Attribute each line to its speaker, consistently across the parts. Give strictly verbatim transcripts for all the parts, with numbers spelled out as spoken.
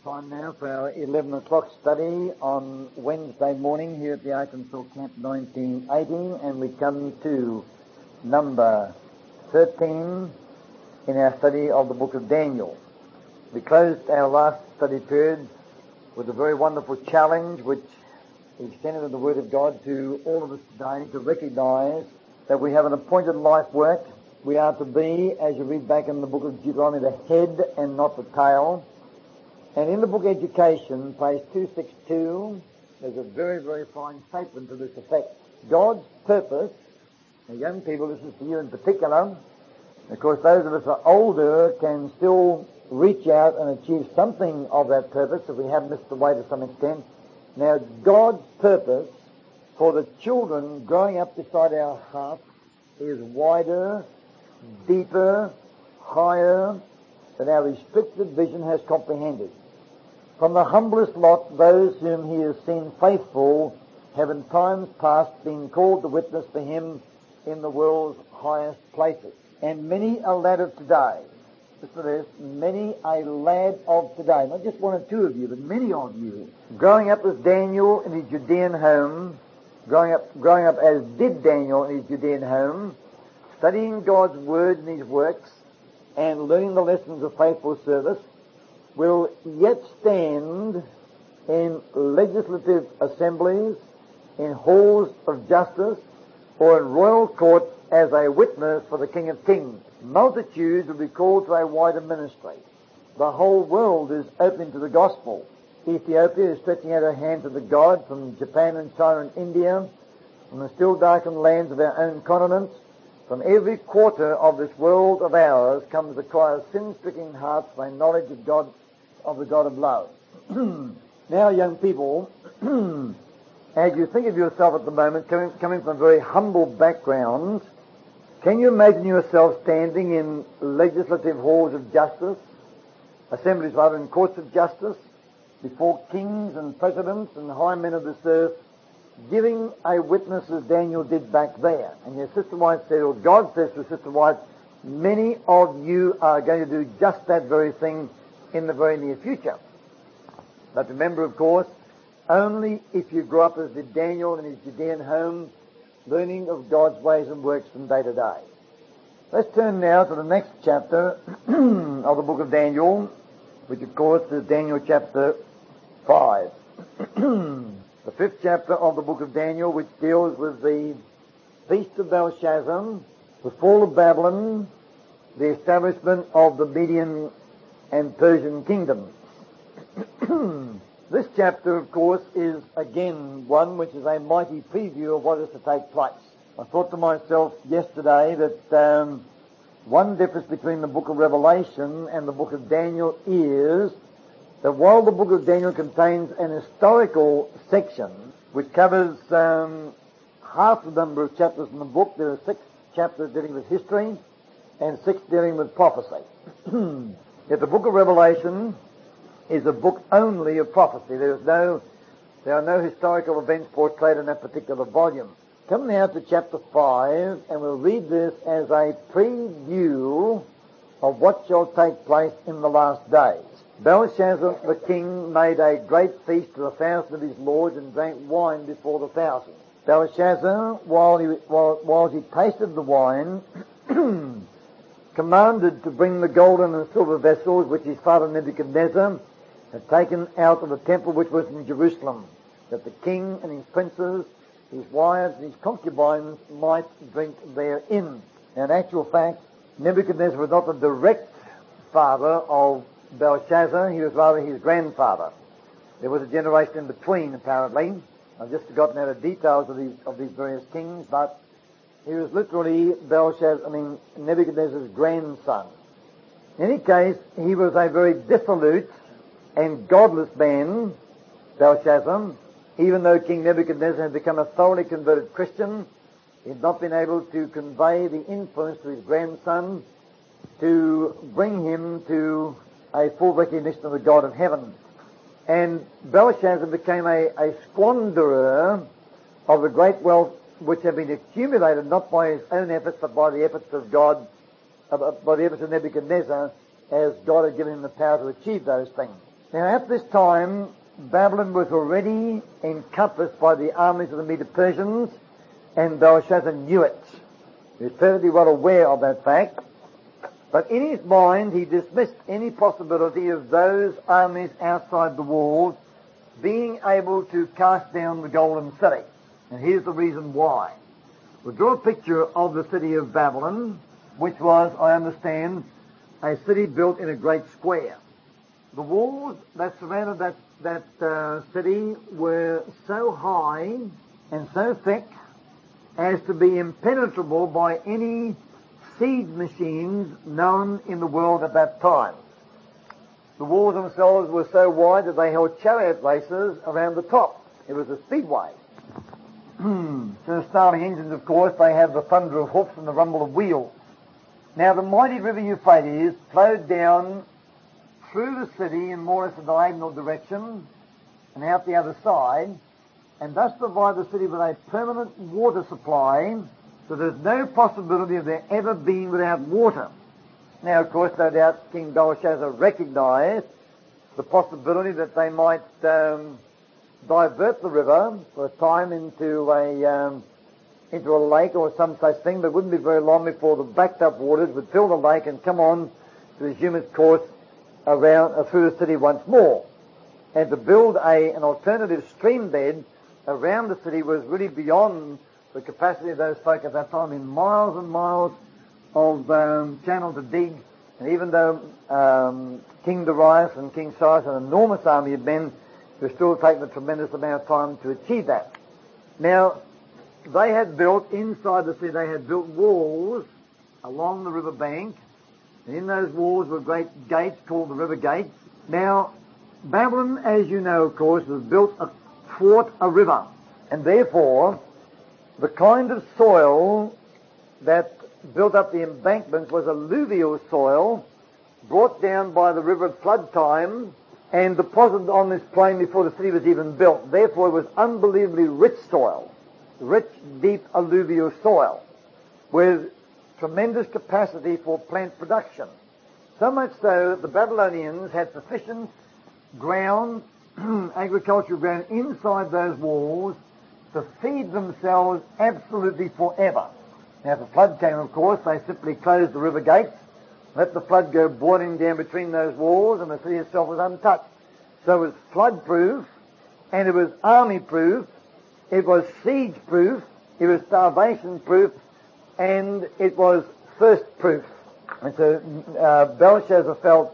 Speaker 1: time now for our eleven o'clock study on Wednesday morning here at the Arkansas Camp nineteen eighty, and we come to number thirteen in our study of the book of Daniel. We closed our last study period with a very wonderful challenge which extended in the Word of God to all of us today to recognize that we have an appointed life work. We are to be, as you read back in the book of Deuteronomy, the head and not the tail. And in the book Education, page two sixty-two, there's a very, very fine statement to this effect. God's purpose, now young people, this is for you in particular. Of course, those of us who are older can still reach out and achieve something of that purpose if we have missed the way to some extent. Now, God's purpose for the children growing up beside our hearts is wider, deeper, higher than our restricted vision has comprehended. From the humblest lot, those whom he has seen faithful have in times past been called to witness for him in the world's highest places. And many a lad of today, listen to this, many a lad of today, not just one or two of you, but many of you, growing up as Daniel in his Judean home, growing up, growing up as did Daniel in his Judean home, studying God's Word and His works, and learning the lessons of faithful service, will yet stand in legislative assemblies, in halls of justice, or in royal courts as a witness for the King of Kings. Multitudes will be called to a wider ministry. The whole world is open to the gospel. Ethiopia is stretching out her hand to the God, from Japan and China and India, from the still darkened lands of our own continent. From every quarter of this world of ours comes the cry of sin-stricken hearts for a knowledge of God, of the God of love. Now, young people, as you think of yourself at the moment, coming, coming from a very humble background, can you imagine yourself standing in legislative halls of justice, assemblies rather, in courts of justice, before kings and presidents and high men of this earth, giving a witness as Daniel did back there? And your Sister White said, or God says to Sister White, many of you are going to do just that very thing in the very near future. But remember, of course, only if you grow up as did Daniel in his Judean home, learning of God's ways and works from day to day. Let's turn now to the next chapter of the book of Daniel, which of course is Daniel chapter five. The fifth chapter of the book of Daniel, which deals with the feast of Belshazzar, the fall of Babylon, the establishment of the Median and Persian kingdoms. This chapter, of course, is again one which is a mighty preview of what is to take place. I thought to myself yesterday that um, one difference between the book of Revelation and the book of Daniel is that while the book of Daniel contains an historical section which covers um, half the number of chapters in the book, there are six chapters dealing with history and six dealing with prophecy. Yet the book of Revelation is a book only of prophecy. There is no, there are no historical events portrayed in that particular volume. Come now to chapter five, and we'll read this as a preview of what shall take place in the last days. Belshazzar the king made a great feast to a thousand of his lords and drank wine before the thousand. Belshazzar, while he, while, while he tasted the wine, commanded to bring the golden and silver vessels which his father Nebuchadnezzar had taken out of the temple which was in Jerusalem, that the king and his princes, his wives and his concubines might drink therein. Now, in actual fact, Nebuchadnezzar was not the direct father of Belshazzar, he was rather his grandfather. There was a generation in between, apparently. I've just forgotten now the details of these of these various kings, but he was literally Belshazzar, I mean, Nebuchadnezzar's grandson. In any case, he was a very dissolute and godless man, Belshazzar. Even though King Nebuchadnezzar had become a thoroughly converted Christian, he had not been able to convey the influence to his grandson to bring him to a full recognition of the God of heaven. And Belshazzar became a, a squanderer of the great wealth which had been accumulated not by his own efforts but by the efforts of God, uh, by the efforts of Nebuchadnezzar, as God had given him the power to achieve those things. Now at this time, Babylon was already encompassed by the armies of the Medo-Persians, and Belshazzar knew it. He was perfectly well aware of that fact. But in his mind, he dismissed any possibility of those armies outside the walls being able to cast down the golden city. And here's the reason why. We'll draw a picture of the city of Babylon, which was, I understand, a city built in a great square. The walls that surrounded that, that uh, city were so high and so thick as to be impenetrable by any siege machines known in the world at that time. The walls themselves were so wide that they held chariot races around the top. It was a speedway. So the starting engines, of course, they have the thunder of hoofs and the rumble of wheels. Now the mighty river Euphrates flowed down through the city in more or less a diagonal direction and out the other side, and thus provide the city with a permanent water supply, so there's no possibility of there ever being without water. Now, of course, no doubt King Belshazzar recognized the possibility that they might um, divert the river for a time into a um, into a lake or some such thing, but it wouldn't be very long before the backed up waters would fill the lake and come on to resume its course around uh, through the city once more. And to build a an alternative stream bed around the city was really beyond the capacity of those folk at that time, in miles and miles of um, channel to dig. And even though um, King Darius and King Cyrus, an enormous army of men, were still taking a tremendous amount of time to achieve that. Now, they had built, inside the city, they had built walls along the river bank, and in those walls were great gates called the river gates. Now, Babylon, as you know, of course, was built athwart a river, and therefore the kind of soil that built up the embankments was alluvial soil brought down by the river at flood time and deposited on this plain before the city was even built. Therefore, it was unbelievably rich soil, rich, deep alluvial soil, with tremendous capacity for plant production. So much so that the Babylonians had sufficient ground, agricultural ground, inside those walls to feed themselves absolutely forever. Now, if a flood came, of course, they simply closed the river gates, let the flood go boiling down between those walls, and the city itself was untouched. So it was flood-proof, and it was army-proof, it was siege-proof, it was starvation-proof, and it was thirst-proof. And so uh, Belshazzar felt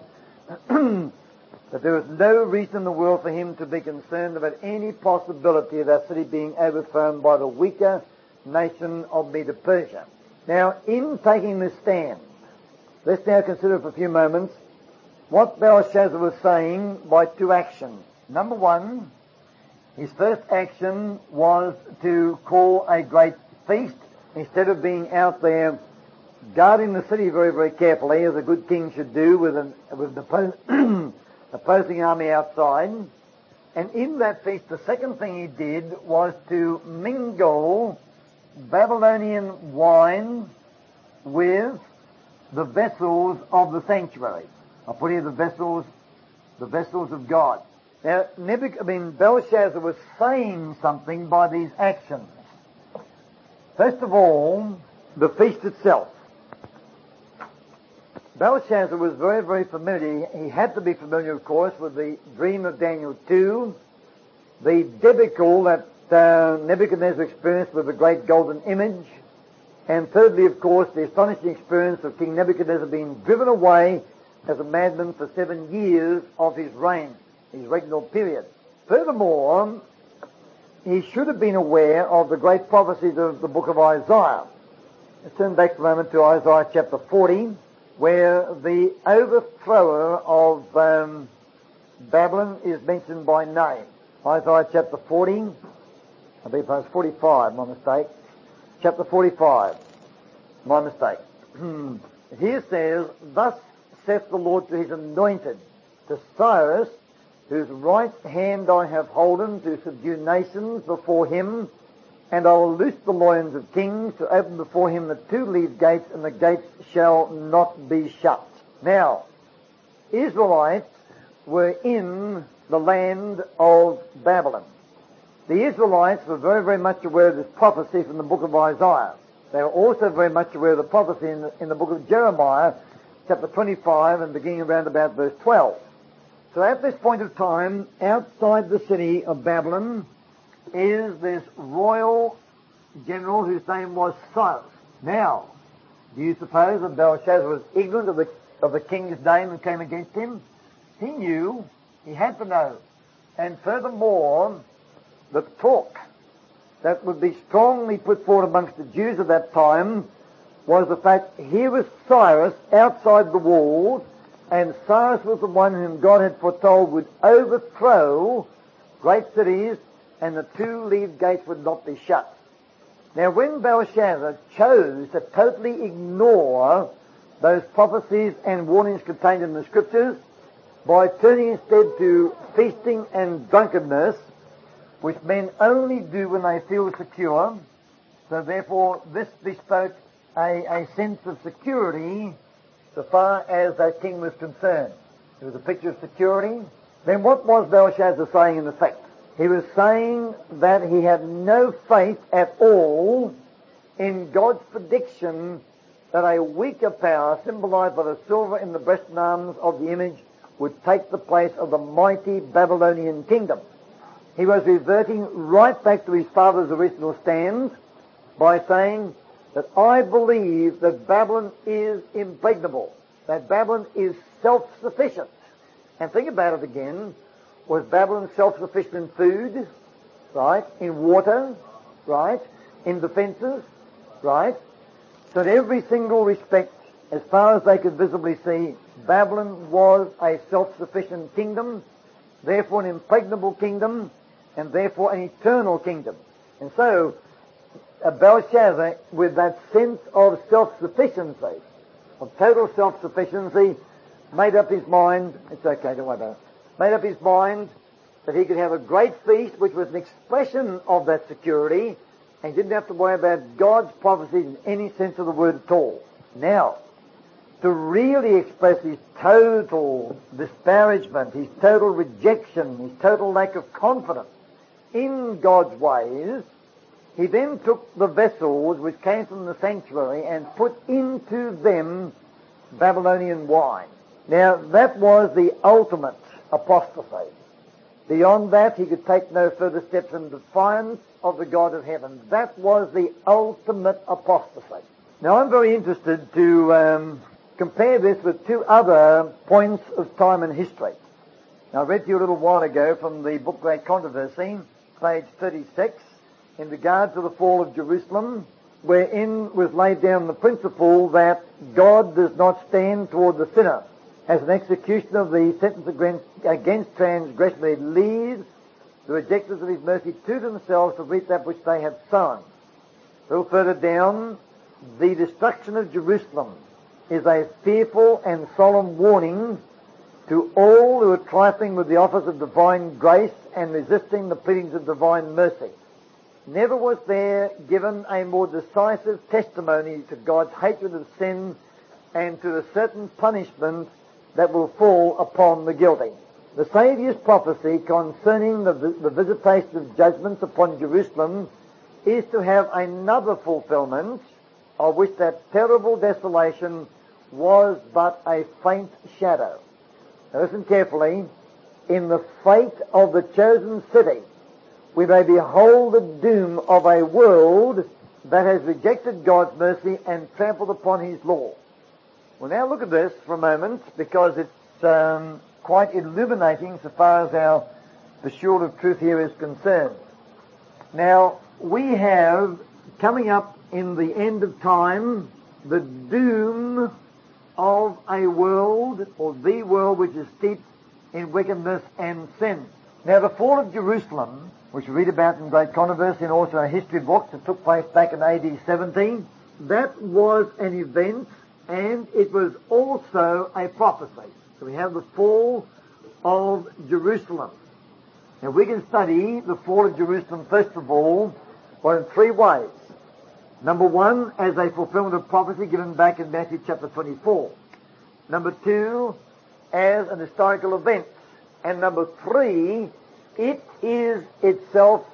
Speaker 1: that there was no reason in the world for him to be concerned about any possibility of that city being overthrown by the weaker nation of Medo-Persia. Now, in taking this stand, let's now consider for a few moments what Belshazzar was saying by two actions. Number one, his first action was to call a great feast instead of being out there guarding the city very, very carefully, as a good king should do with an with an opposing army outside. And in that feast, the second thing he did was to mingle Babylonian wine with the vessels of the sanctuary. I'll put here the vessels, the vessels of God. Now, Nebuch- I mean, Belshazzar was saying something by these actions. First of all, the feast itself. Belshazzar was very, very familiar. He had to be familiar, of course, with the dream of Daniel two, the debacle that uh, Nebuchadnezzar experienced with the great golden image, and thirdly, of course, the astonishing experience of King Nebuchadnezzar being driven away as a madman for seven years of his reign, his regnal period. Furthermore, he should have been aware of the great prophecies of the book of Isaiah. Let's turn back for a moment to Isaiah chapter forty, where the overthrower of um, Babylon is mentioned by name. Isaiah chapter forty, I believe it was forty-five, my mistake. Chapter forty-five, my mistake. Here says, "Thus saith the Lord to his anointed, to Cyrus, whose right hand I have holden to subdue nations before him, and I will loose the loins of kings, to open before him the two-leaved gates, and the gates shall not be shut." Now, Israelites were in the land of Babylon. The Israelites were very, very much aware of this prophecy from the book of Isaiah. They were also very much aware of the prophecy in the, in the book of Jeremiah, chapter twenty-five, and beginning around about verse twelve. So at this point of time, outside the city of Babylon, is this royal general whose name was Cyrus. Now, do you suppose that Belshazzar was ignorant of the, of the king's name who came against him? He knew. He had to know. And furthermore, the talk that would be strongly put forward amongst the Jews of that time was the fact here was Cyrus outside the walls, and Cyrus was the one whom God had foretold would overthrow great cities, and the two-leaved gates would not be shut. Now, when Belshazzar chose to totally ignore those prophecies and warnings contained in the Scriptures, by turning instead to feasting and drunkenness, which men only do when they feel secure, so therefore this bespoke a, a sense of security so far as that king was concerned. It was a picture of security. Then what was Belshazzar saying in effect? He was saying that he had no faith at all in God's prediction that a weaker power, symbolized by the silver in the breast and arms of the image, would take the place of the mighty Babylonian kingdom. He was reverting right back to his father's original stand by saying that I believe that Babylon is impregnable, that Babylon is self-sufficient. And think about it again. Was Babylon self-sufficient in food? Right. In water? Right. In defenses? Right. So in every single respect, as far as they could visibly see, Babylon was a self-sufficient kingdom, therefore an impregnable kingdom, and therefore an eternal kingdom. And so, uh, Belshazzar, with that sense of self-sufficiency, of total self-sufficiency, made up his mind, it's okay, don't worry about it, made up his mind that he could have a great feast which was an expression of that security, and he didn't have to worry about God's prophecies in any sense of the word at all. Now, to really express his total disparagement, his total rejection, his total lack of confidence in God's ways, he then took the vessels which came from the sanctuary and put into them Babylonian wine. Now, that was the ultimate apostasy. Beyond that, he could take no further steps in defiance of the God of heaven. That was the ultimate apostasy. Now, I'm very interested to um, compare this with two other points of time in history. Now, I read to you a little while ago from the book Great Controversy, page thirty-six, in regard to the fall of Jerusalem, wherein was laid down the principle that God does not stand toward the sinner as an execution of the sentence against, against transgression. He leaves the rejectors of his mercy to themselves to reap that which they have sown. A little further down, the destruction of Jerusalem is a fearful and solemn warning to all who are trifling with the offers of divine grace and resisting the pleadings of divine mercy. Never was there given a more decisive testimony to God's hatred of sin and to the certain punishment that will fall upon the guilty. The Saviour's prophecy concerning the, the visitation of judgments upon Jerusalem is to have another fulfillment, of which that terrible desolation was but a faint shadow. Now listen carefully. In the fate of the chosen city, we may behold the doom of a world that has rejected God's mercy and trampled upon his law. Well, now look at this for a moment, because it's um, quite illuminating so far as our pursuit of truth here is concerned. Now, we have, coming up in the end of time, the doom of a world, or the world which is steeped in wickedness and sin. Now, the fall of Jerusalem, which we read about in Great Controversy and also in history books that took place back in A D seventeen, that was an event, and it was also a prophecy. So we have the fall of Jerusalem. Now we can study the fall of Jerusalem, first of all, well, in three ways. Number one, as a fulfillment of prophecy given back in Matthew chapter twenty-four. Number two, as an historical event. And number three, it is itself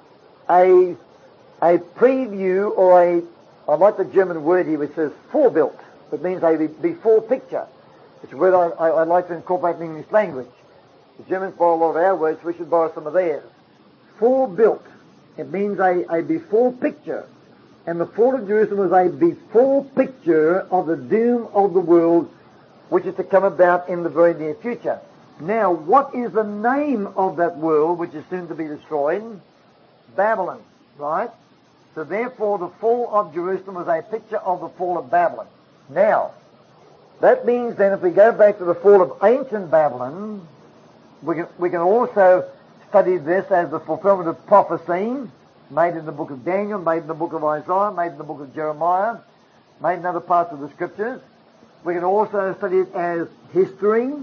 Speaker 1: a, a preview or a, I like the German word here which says vorbild. It means a before picture. It's a word I, I, I like to incorporate in English language. The Germans borrow a lot of our words, we should borrow some of theirs. Vorbild. It means a, a before picture. And the fall of Jerusalem was a before picture of the doom of the world, which is to come about in the very near future. Now, what is the name of that world which is soon to be destroyed? Babylon, right? So therefore the fall of Jerusalem was a picture of the fall of Babylon. Now, that means then if we go back to the fall of ancient Babylon, we can, we can also study this as the fulfillment of prophecy made in the book of Daniel, made in the book of Isaiah, made in the book of Jeremiah, made in other parts of the scriptures. We can also study it as history,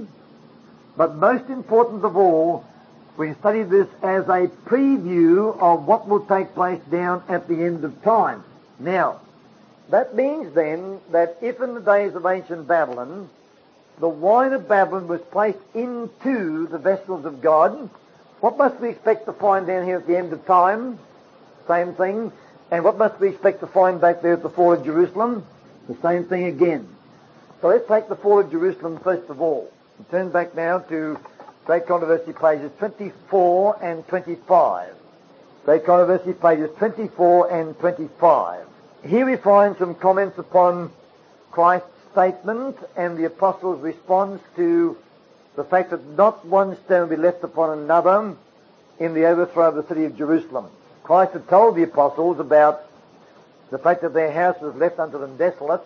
Speaker 1: but most important of all, we can study this as a preview of what will take place down at the end of time. Now, that means then that if in the days of ancient Babylon, the wine of Babylon was placed into the vessels of God, what must we expect to find down here at the end of time? Same thing. And what must we expect to find back there at the fall of Jerusalem? The same thing again. So let's take the fall of Jerusalem first of all. We turn back now to Great Controversy pages twenty-four and twenty-five. Great Controversy pages twenty-four and twenty-five. Here we find some comments upon Christ's statement and the apostles' response to the fact that not one stone will be left upon another in the overthrow of the city of Jerusalem. Christ had told the apostles about the fact that their house was left unto them desolate,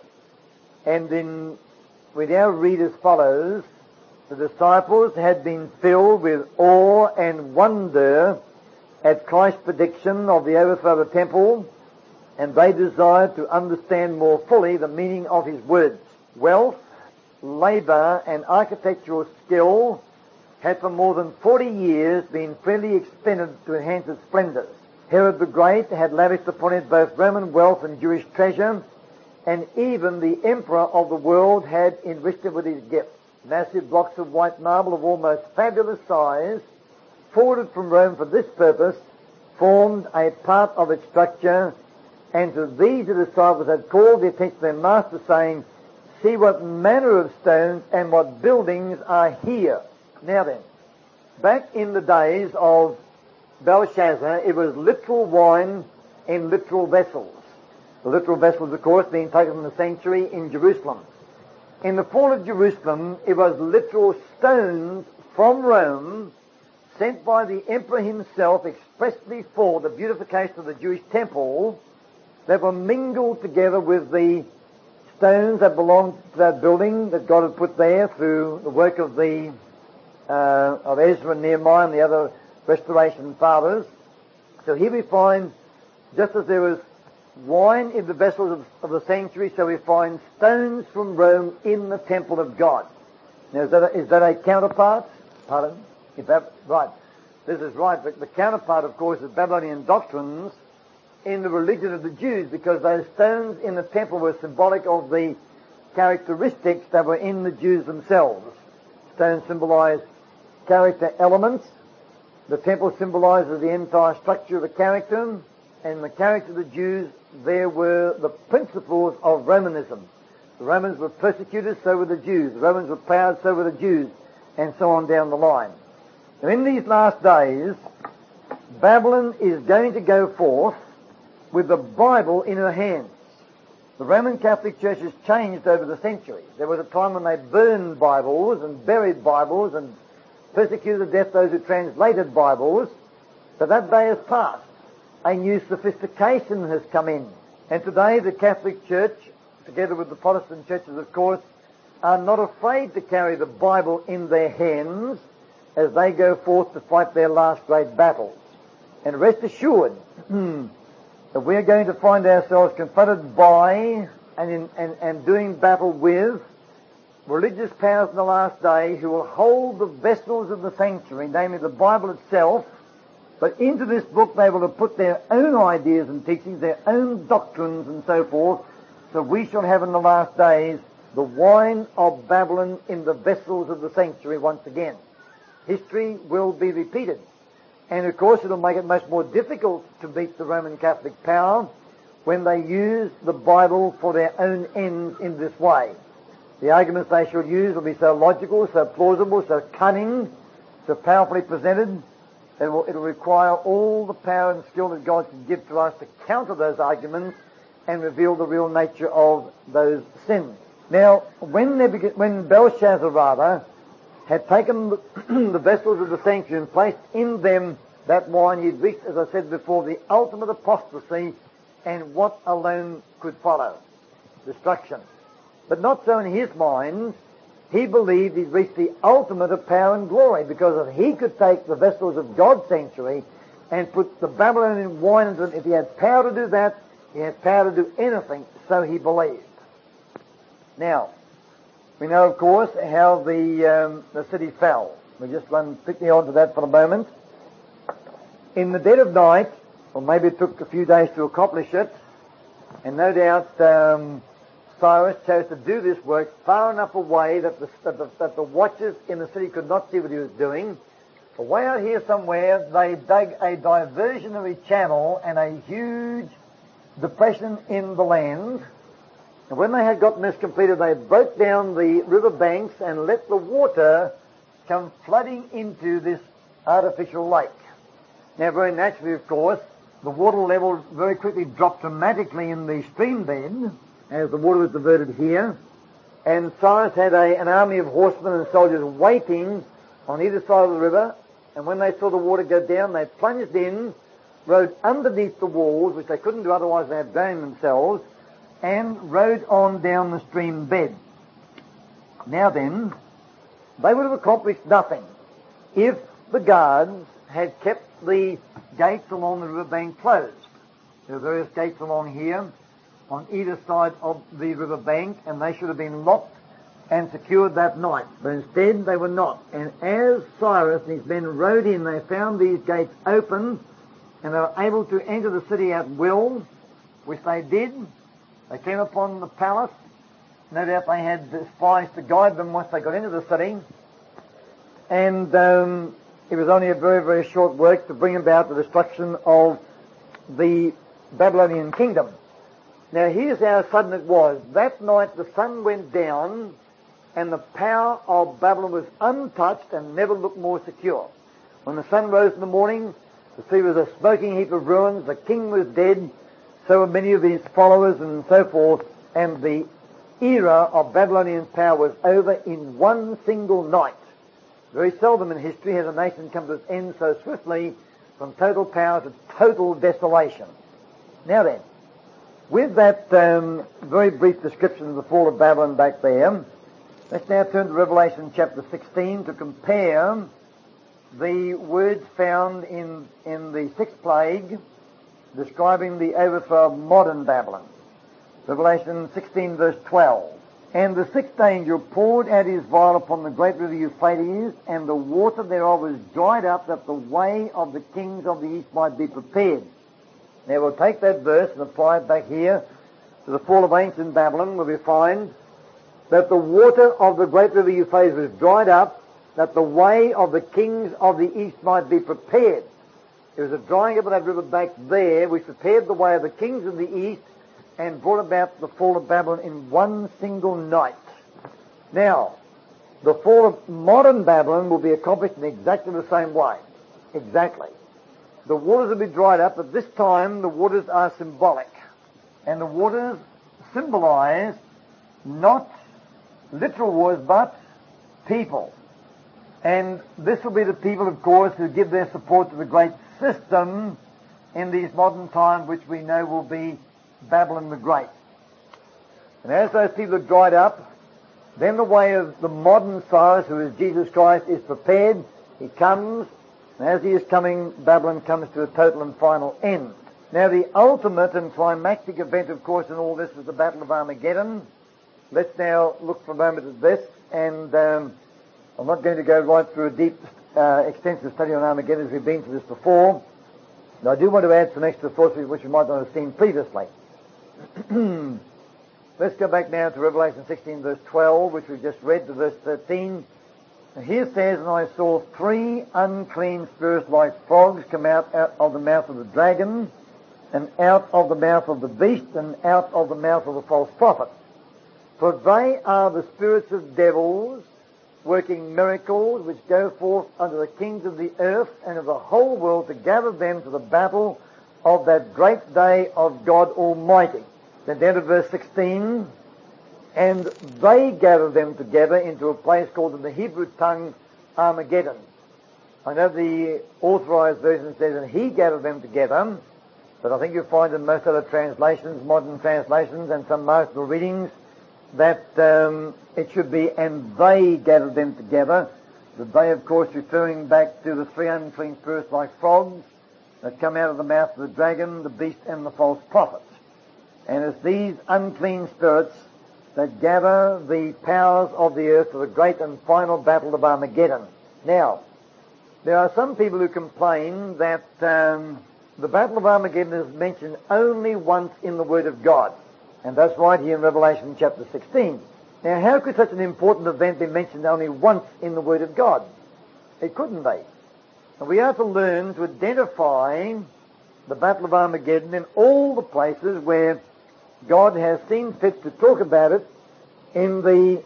Speaker 1: and in, we now read as follows: the disciples had been filled with awe and wonder at Christ's prediction of the overthrow of the temple, and they desired to understand more fully the meaning of his words. Wealth, labour, and architectural skill had for more than forty years been freely expended to enhance its splendours. Herod the Great had lavished upon it both Roman wealth and Jewish treasure, and even the emperor of the world had enriched it with his gifts. Massive blocks of white marble of almost fabulous size, forwarded from Rome for this purpose, formed a part of its structure, and to these the disciples had called the attention of their master, saying, "See what manner of stones and what buildings are here." Now then, back in the days of Belshazzar, it was literal wine in literal vessels. The literal vessels, of course, being taken from the sanctuary in Jerusalem. In the fall of Jerusalem, it was literal stones from Rome, sent by the emperor himself expressly for the beautification of the Jewish temple, that were mingled together with the stones that belonged to that building that God had put there through the work of the uh, of Ezra and Nehemiah and the other restoration fathers. So here we find, just as there was wine in the vessels of, of the sanctuary, so we find stones from Rome in the temple of God. Now, is that a, is that a counterpart? Pardon? If that, right. This is right, but the counterpart, of course, is Babylonian doctrines in the religion of the Jews, because those stones in the temple were symbolic of the characteristics that were in the Jews themselves. Stones symbolize character elements. The temple symbolizes the entire structure of the character, and the character of the Jews, there were the principles of Romanism. The Romans were persecuted, so were the Jews. The Romans were proud, so were the Jews, and so on down the line. And in these last days, Babylon is going to go forth with the Bible in her hands. The Roman Catholic Church has changed over the centuries. There was a time when they burned Bibles and buried Bibles and persecuted to death those who translated Bibles, but that day has passed. A new sophistication has come in. And today the Catholic Church, together with the Protestant churches, of course, are not afraid to carry the Bible in their hands as they go forth to fight their last great battles. And rest assured that we are going to find ourselves confronted by and, in, and, and doing battle with religious powers in the last day who will hold the vessels of the sanctuary, namely the Bible itself, but into this book they will have put their own ideas and teachings, their own doctrines and so forth. So we shall have in the last days the wine of Babylon in the vessels of the sanctuary once again. history will be repeated. And of course it'll make it much more difficult to beat the Roman Catholic power when they use the Bible for their own ends in this way. The arguments they should use will be so logical, so plausible, so cunning, so powerfully presented, that it will, it will require all the power and skill that God can give to us to counter those arguments and reveal the real nature of those sins. Now, when, they begin, when Belshazzar, rather, had taken the, the vessels of the sanctuary and placed in them that wine, he'd reached, as I said before, the ultimate apostasy, and what alone could follow? Destruction. But not so in his mind. He believed he'd reached the ultimate of power and glory, because if he could take the vessels of God's sanctuary and put the Babylonian wine into them, if he had power to do that, he had power to do anything, so he believed. Now, we know, of course, how the um, the city fell. We just run quickly on to that for a moment. In the dead of night, or maybe it took a few days to accomplish it, and no doubt um, Cyrus chose to do this work far enough away that the, that, the, that the watchers in the city could not see what he was doing. Away out here somewhere, they dug a diversionary channel and a huge depression in the land. And when they had gotten this completed, they broke down the river banks and let the water come flooding into this artificial lake. Now, very naturally, of course, the water level very quickly dropped dramatically in the stream bed as the water was diverted here. And Cyrus had a, an army of horsemen and soldiers waiting on either side of the river. And when they saw the water go down, they plunged in, rode underneath the walls, which they couldn't do otherwise, they had drowned themselves, and rode on down the stream bed. Now then, they would have accomplished nothing if the guards had kept the gates along the riverbank closed. There are various gates along here on either side of the riverbank, and they should have been locked and secured that night. But instead they were not. And as Cyrus and his men rode in, they found these gates open, and they were able to enter the city at will, which they did. They came upon the palace. No doubt they had spies to guide them once they got into the city. And um, it was only a very, very short work to bring about the destruction of the Babylonian kingdom. Now here's how sudden it was. That night the sun went down and the power of Babylon was untouched and never looked more secure. When the sun rose in the morning, the city was a smoking heap of ruins. The king was dead. So were many of his followers and so forth. And the era of Babylonian power was over in one single night. Very seldom in history has a nation come to its end so swiftly, from total power to total desolation. Now then, with that um, very brief description of the fall of Babylon back there, let's now turn to Revelation chapter sixteen to compare the words found in, in the sixth plague describing the overthrow of modern Babylon. Revelation sixteen verse twelve. And the sixth angel poured out his vial upon the great river Euphrates, and the water thereof was dried up, that the way of the kings of the east might be prepared. Now we'll take that verse and apply it back here to the fall of ancient Babylon, where we find that the water of the great river Euphrates was dried up, that the way of the kings of the east might be prepared. There was a drying up of that river back there, which prepared the way of the kings of the east and brought about the fall of Babylon in one single night. Now, the fall of modern Babylon will be accomplished in exactly the same way. Exactly. The waters will be dried up, but this time the waters are symbolic. And the waters symbolize not literal waters, but people. And this will be the people, of course, who give their support to the great system in these modern times, which we know will be Babylon the Great. And as those people are dried up, then the way of the modern Cyrus, who is Jesus Christ, is prepared. He comes, and as he is coming, Babylon comes to a total and final end. Now the ultimate and climactic event, of course, in all this is the Battle of Armageddon. Let's now look for a moment at this, and um, I'm not going to go right through a deep, uh, extensive study on Armageddon, as we've been through this before. But I do want to add some extra thoughts which you might not have seen previously. Let's go back now to Revelation sixteen verse twelve, which we just read, to verse thirteen. And here says, and I saw three unclean spirits like frogs come out, out of the mouth of the dragon, and out of the mouth of the beast, and out of the mouth of the false prophet. For they are the spirits of devils, working miracles, which go forth unto the kings of the earth and of the whole world to gather them to the battle of that great day of God Almighty. Then down to verse sixteen, and they gather them together into a place called in the Hebrew tongue Armageddon. I know the authorized version says, and he gathered them together, but I think you'll find in most other translations, modern translations, and some marginal readings, that um, it should be, and they gathered them together. The they, of course, referring back to the three unclean spirits like frogs that come out of the mouth of the dragon, the beast, and the false prophet. And it's these unclean spirits that gather the powers of the earth for the great and final battle of Armageddon. Now, there are some people who complain that um, the battle of Armageddon is mentioned only once in the Word of God. And that's right here in Revelation chapter sixteen. Now, how could such an important event be mentioned only once in the Word of God? It couldn't be. And we are to learn to identify the Battle of Armageddon in all the places where God has seen fit to talk about it in the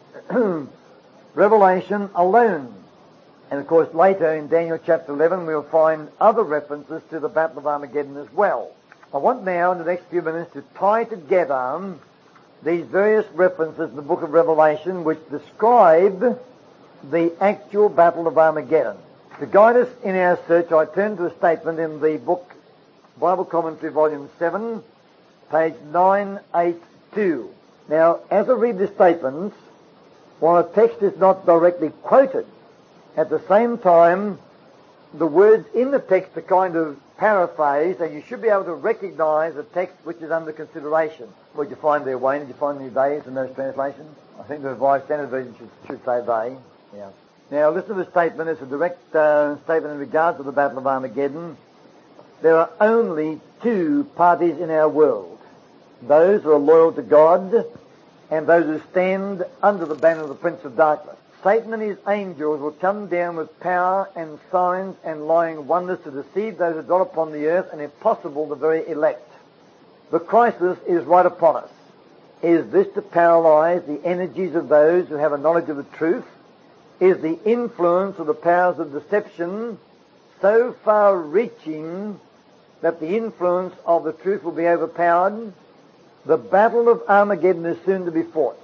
Speaker 1: Revelation alone. And of course later in Daniel chapter eleven we'll find other references to the Battle of Armageddon as well. I want now in the next few minutes to tie together these various references in the book of Revelation which describe the actual Battle of Armageddon. To guide us in our search, I turn to a statement in the book Bible Commentary Volume seven, page nine eighty-two. Now, as I read this statement, while a text is not directly quoted, at the same time, the words in the text are kind of paraphrased, and you should be able to recognize the text which is under consideration. What did you find there, Wayne? Did you find any theys in those translations? I think the Revised Standard Version should, should say they. Yeah. Now, listen to the statement. It's a direct uh, statement in regards to the Battle of Armageddon. There are only two parties in our world. Those who are loyal to God and those who stand under the banner of the Prince of Darkness. Satan and his angels will come down with power and signs and lying wonders to deceive those who dwell upon the earth and, if possible, the very elect. The crisis is right upon us. Is this to paralyze the energies of those who have a knowledge of the truth? Is the influence of the powers of deception so far-reaching that the influence of the truth will be overpowered? The battle of Armageddon is soon to be fought.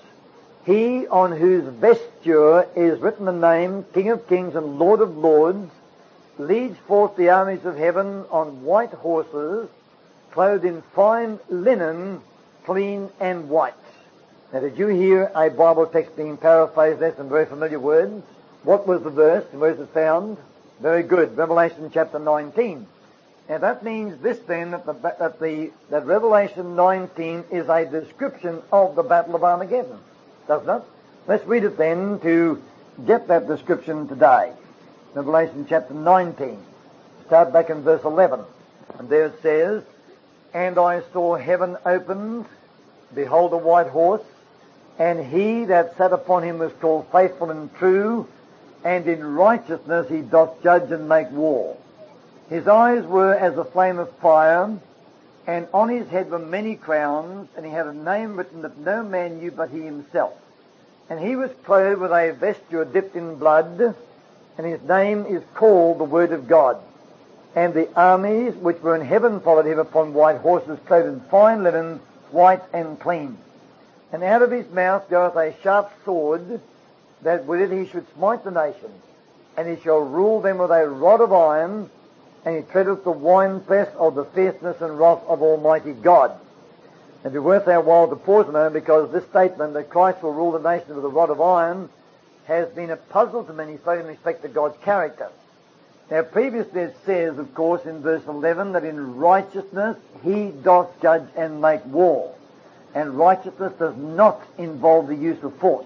Speaker 1: He on whose vesture is written the name King of Kings and Lord of Lords leads forth the armies of heaven on white horses, clothed in fine linen, clean and white. Now, did you hear a Bible text being paraphrased? There's some very familiar words. What was the verse? And where is it found? Very good. Revelation chapter nineteen. Now that means this then, that the, that the, that Revelation nineteen is a description of the Battle of Armageddon. Doesn't it? Let's read it then to get that description today. Revelation chapter nineteen. Start back in verse eleven. And there it says, And I saw heaven opened, behold a white horse, and he that sat upon him was called Faithful and True, and in righteousness he doth judge and make war. His eyes were as a flame of fire, and on his head were many crowns, and he had a name written that no man knew but he himself. And he was clothed with a vesture dipped in blood, and his name is called the Word of God. And the armies which were in heaven followed him upon white horses, clothed in fine linen, white and clean. And out of his mouth goeth a sharp sword, that with it he should smite the nations, and he shall rule them with a rod of iron, and he treadeth the winepress of the fierceness and wrath of Almighty God. It'd be worth our while to pause a moment, because this statement that Christ will rule the nations with a rod of iron has been a puzzle to many folk in respect to God's character. Now previously it says, of course, in verse eleven, that in righteousness he doth judge and make war. And righteousness does not involve the use of force.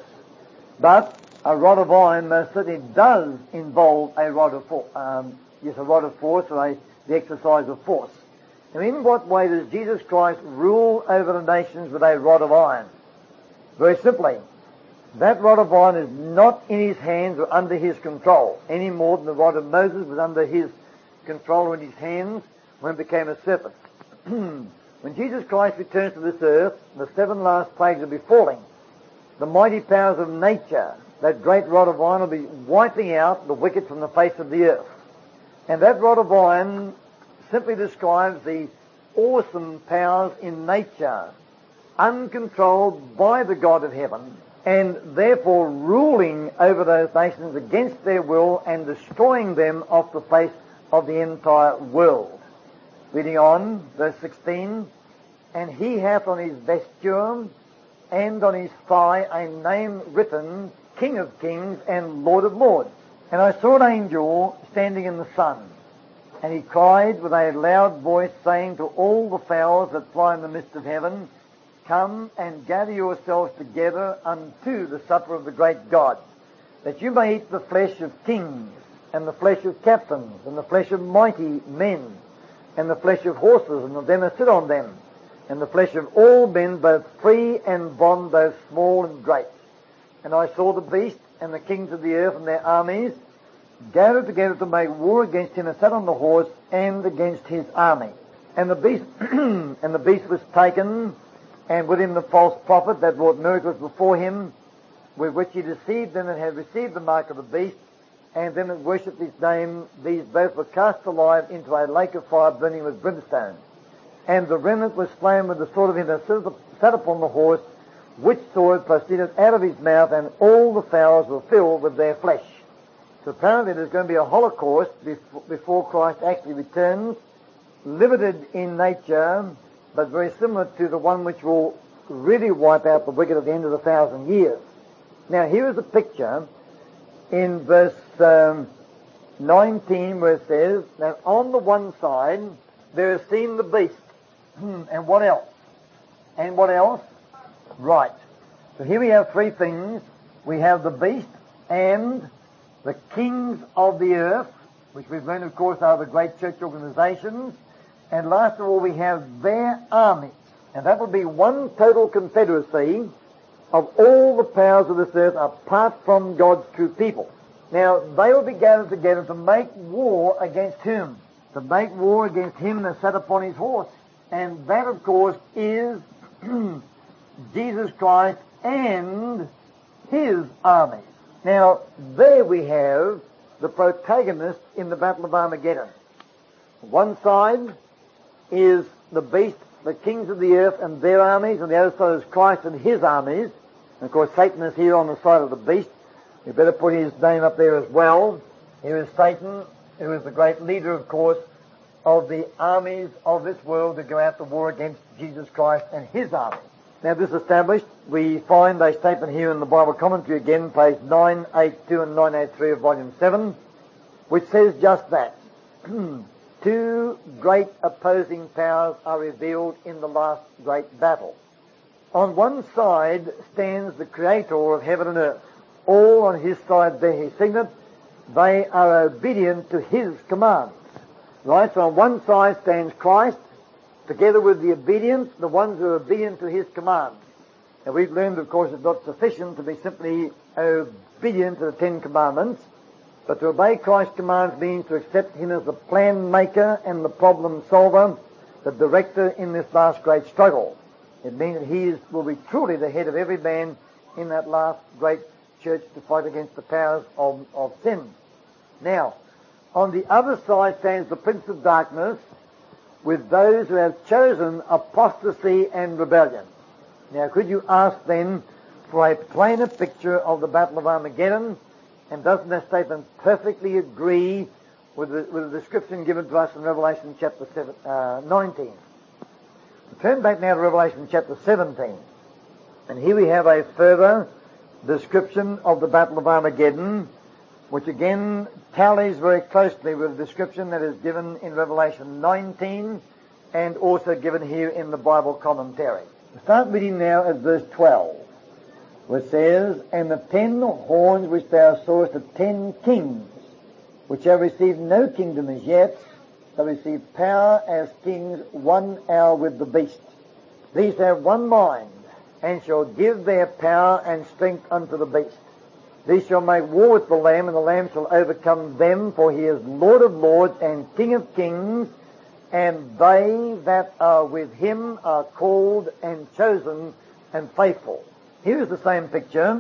Speaker 1: But a rod of iron most certainly does involve a rod of force. Um, yes, a rod of force, or a, the exercise of force. Now, in what way does Jesus Christ rule over the nations with a rod of iron? Very simply, That rod of iron is not in his hands or under his control, any more than the rod of Moses was under his control or in his hands when it became a serpent. When Jesus Christ returns to this earth, the seven last plagues will be falling. The mighty powers of nature, that great rod of iron, will be wiping out the wicked from the face of the earth. And that rod of iron simply describes the awesome powers in nature, uncontrolled by the God of heaven, and therefore ruling over those nations against their will and destroying them off the face of the entire world. Reading on, verse sixteen, and he hath on his vesture and on his thigh a name written, King of Kings and Lord of Lords. And I saw an angel standing in the sun, and he cried with a loud voice, saying to all the fowls that fly in the midst of heaven, come and gather yourselves together unto the supper of the great God, that you may eat the flesh of kings, and the flesh of captains, and the flesh of mighty men, and the flesh of horses, and of them that sit on them, and the flesh of all men, both free and bond, both small and great. And I saw the beast and the kings of the earth and their armies gathered together to make war against him that sat on the horse and against his army. And the beast and the beast was taken, and with him the false prophet that wrought miracles before him, with which he deceived them that had received the mark of the beast, and them that worshipped his name. These both were cast alive into a lake of fire burning with brimstone. And the remnant was slain with the sword of him that sat upon the horse, which sword proceeded out of his mouth, and all the fowls were filled with their flesh. So apparently there's going to be a holocaust before Christ actually returns, limited in nature, but very similar to the one which will really wipe out the wicked at the end of the thousand years. Now here is a picture in verse um, nineteen, where it says that on the one side there is seen the beast. And what else? And what else? Right. So here we have three things. We have the beast and the kings of the earth, which we've learned, of course, are the great church organizations. And last of all, we have their armies. And that will be one total confederacy of all the powers of this earth apart from God's true people. Now, they will be gathered together to make war against whom? To make war against him that sat upon his horse. And that, of course, is Jesus Christ and his armies. Now, there we have the protagonists in the Battle of Armageddon. One side is the beast, the kings of the earth and their armies, and the other side is Christ and his armies. And of course, Satan is here on the side of the beast. We better put his name up there as well. Here is Satan, who is the great leader, of course, of the armies of this world to go out to war against Jesus Christ and his army. Now, this established, we find a statement here in the Bible commentary again, page nine eighty-two and nine eighty-three of volume seven, which says just that. Two great opposing powers are revealed in the last great battle. On one side stands the Creator of heaven and earth. All on his side bear his signet. They are obedient to his commands. Right, so on one side stands Christ, together with the obedience, the ones who are obedient to his commands. And we've learned, of course, it's not sufficient to be simply obedient to the Ten Commandments, but to obey Christ's commands means to accept him as the plan maker and the problem solver, the director in this last great struggle. It means that he is, will be truly the head of every man in that last great church to fight against the powers of, of sin. Now, on the other side stands the Prince of Darkness, with those who have chosen apostasy and rebellion. Now, could you ask then for a plainer picture of the Battle of Armageddon? And doesn't that statement perfectly agree with the, with the description given to us in Revelation chapter seven, uh, nineteen? Turn back now to Revelation chapter seventeen. And here we have a further description of the Battle of Armageddon, which again tallies very closely with the description that is given in Revelation nineteen and also given here in the Bible commentary. We start reading now at verse twelve, where it says, and the ten horns which thou sawest are ten kings, which have received no kingdom as yet, shall receive power as kings one hour with the beast. These have one mind, and shall give their power and strength unto the beast. These shall make war with the Lamb, and the Lamb shall overcome them, for he is Lord of lords and King of kings, and they that are with him are called and chosen and faithful. Here's the same picture.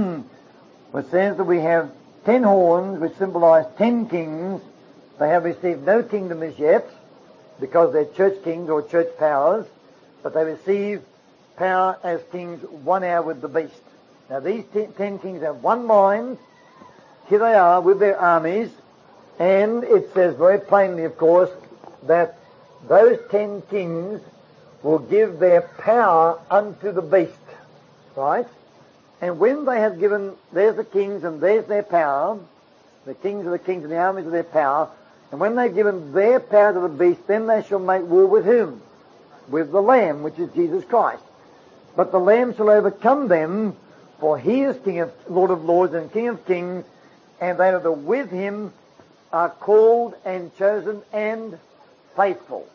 Speaker 1: It says that we have ten horns, which symbolize ten kings. They have received no kingdom as yet, because they're church kings or church powers, but they receive power as kings one hour with the beast. Now these ten, ten kings have one mind. Here they are with their armies, and it says very plainly, of course, that those ten kings will give their power unto the beast. Right? And when they have given, there's the kings and there's their power, the kings are the kings and the armies are their power, and when they've given their power to the beast, then they shall make war with whom? With the Lamb, which is Jesus Christ. But the Lamb shall overcome them, for he is King of, Lord of lords and King of kings, and they that are with him are called and chosen and faithful.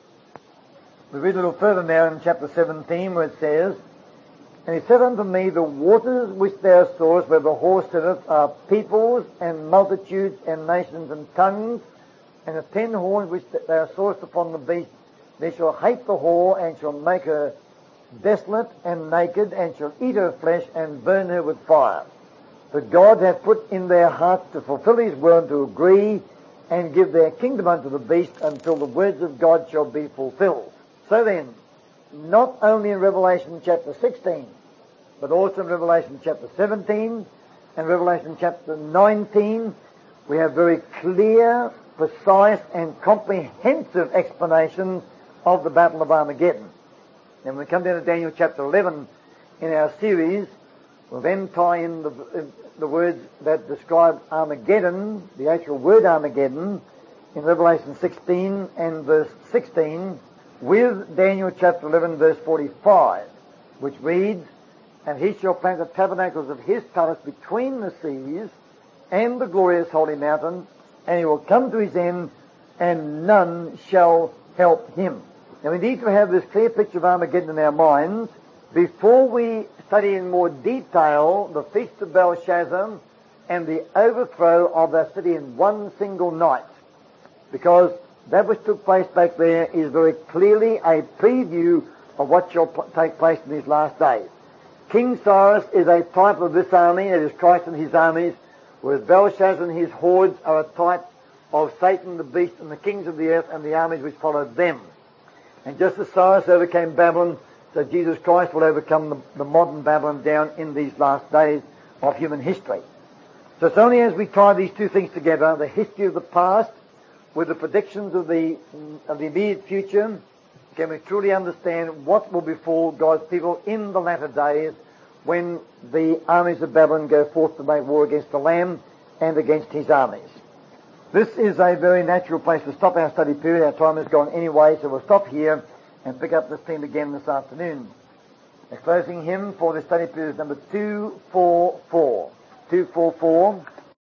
Speaker 1: We read a little further now in chapter seventeen, where it says, And he said unto me, The waters which thou sawest, where the horse sitteth, are peoples and multitudes and nations and tongues, and the ten horns which thou sawest upon the beast, they shall hate the whore, and shall make her desolate and naked, and shall eat her flesh, and burn her with fire. But God hath put in their hearts to fulfill his will, and to agree, and give their kingdom unto the beast, until the words of God shall be fulfilled. So then, not only in Revelation chapter sixteen, but also in Revelation chapter seventeen and Revelation chapter nineteen, we have very clear, precise, and comprehensive explanations of the Battle of Armageddon. And when we come down to Daniel chapter eleven in our series, we'll then tie in the, the words that describe Armageddon, the actual word Armageddon, in Revelation sixteen and verse sixteen, with Daniel chapter eleven verse forty-five, which reads, And he shall plant the tabernacles of his palace between the seas and the glorious holy mountain, and he will come to his end, and none shall help him. Now we need to have this clear picture of Armageddon in our minds before we study in more detail the Feast of Belshazzar and the overthrow of that city in one single night. Because that which took place back there is very clearly a preview of what shall p- take place in these last days. King Cyrus is a type of this army, it is Christ and his armies, whereas Belshazzar and his hordes are a type of Satan, the beast, and the kings of the earth and the armies which followed them. And just as Cyrus overcame Babylon, so Jesus Christ will overcome the, the modern Babylon down in these last days of human history. So it's only as we tie these two things together, the history of the past with the predictions of the, of the immediate future, can we truly understand what will befall God's people in the latter days when the armies of Babylon go forth to make war against the Lamb and against his armies. This is a very natural place to stop our study period. Our time has gone anyway, so we'll stop here and pick up this theme again this afternoon. The closing hymn for the study period is number two forty-four. two forty-four.